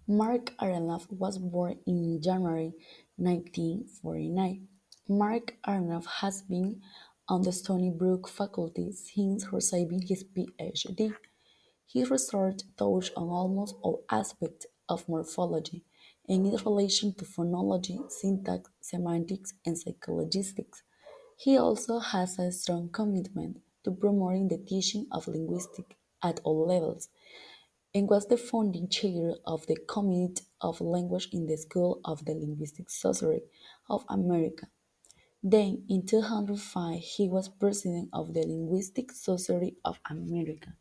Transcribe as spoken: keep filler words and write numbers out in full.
Mark Aronoff was born in January nineteen forty-nine. Mark Aronoff has been on the Stony Brook faculty since receiving his PhD. His research touched on almost all aspects of morphology and its relation to phonology, syntax, semantics, and psycholinguistics. He also has a strong commitment to promoting the teaching of linguistics at all levels, and was the founding chair of the Committee of Language in the School of the Linguistic Society of America. Then, in two thousand five, he was president of the Linguistic Society of America.